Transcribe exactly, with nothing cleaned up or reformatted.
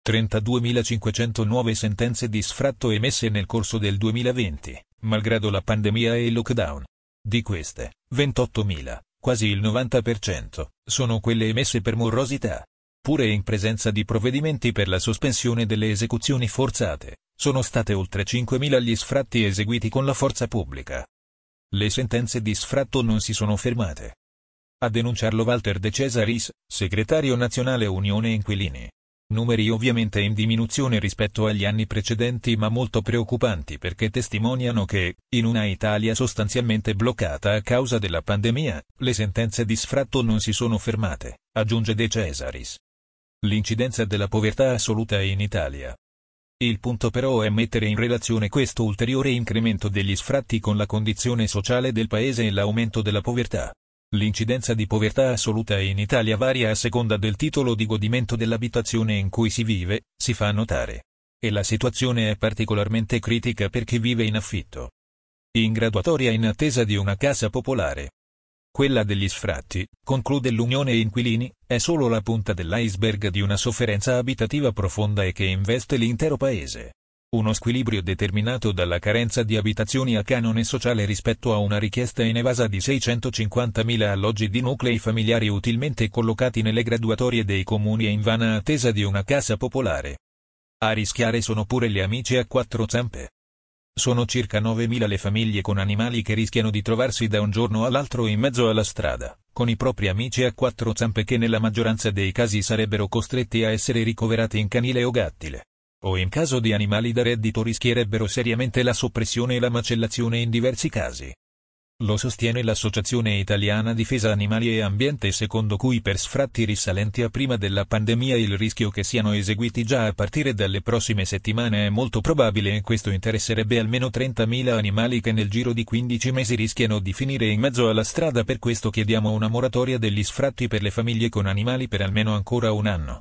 trentaduemilacinquecento nuove sentenze di sfratto emesse nel corso del duemilaventi, malgrado la pandemia e il lockdown. Di queste, ventottomila, quasi il novanta per cento, sono quelle emesse per morosità. Pure in presenza di provvedimenti per la sospensione delle esecuzioni forzate, sono state oltre cinquemila gli sfratti eseguiti con la forza pubblica. Le sentenze di sfratto non si sono fermate. A denunciarlo Walter De Cesaris, segretario nazionale Unione Inquilini. Numeri ovviamente in diminuzione rispetto agli anni precedenti ma molto preoccupanti perché testimoniano che, in una Italia sostanzialmente bloccata a causa della pandemia, le sentenze di sfratto non si sono fermate, aggiunge De Cesaris. L'incidenza della povertà assoluta in Italia. Il punto però è mettere in relazione questo ulteriore incremento degli sfratti con la condizione sociale del paese e l'aumento della povertà. L'incidenza di povertà assoluta in Italia varia a seconda del titolo di godimento dell'abitazione in cui si vive, si fa notare. E la situazione è particolarmente critica per chi vive in affitto. In graduatoria in attesa di una casa popolare. Quella degli sfratti, conclude l'Unione Inquilini, è solo la punta dell'iceberg di una sofferenza abitativa profonda e che investe l'intero paese. Uno squilibrio determinato dalla carenza di abitazioni a canone sociale rispetto a una richiesta inevasa di seicentocinquantamila alloggi di nuclei familiari utilmente collocati nelle graduatorie dei comuni e in vana attesa di una casa popolare. A rischiare sono pure gli amici a quattro zampe. Sono circa novemila le famiglie con animali che rischiano di trovarsi da un giorno all'altro in mezzo alla strada, con i propri amici a quattro zampe che nella maggioranza dei casi sarebbero costretti a essere ricoverati in canile o gattile. O in caso di animali da reddito rischierebbero seriamente la soppressione e la macellazione in diversi casi. Lo sostiene l'Associazione Italiana Difesa Animali e Ambiente, secondo cui per sfratti risalenti a prima della pandemia il rischio che siano eseguiti già a partire dalle prossime settimane è molto probabile e questo interesserebbe almeno trentamila animali che nel giro di quindici mesi rischiano di finire in mezzo alla strada. Per questo chiediamo una moratoria degli sfratti per le famiglie con animali per almeno ancora un anno.